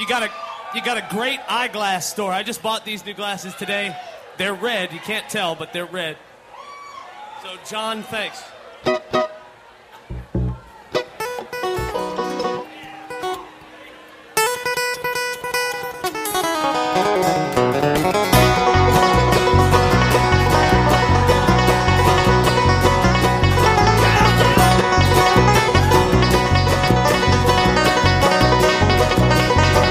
You got a great eyeglass store. I just bought these new glasses today. They're red. You can't tell, but they're red. So, John, thanks.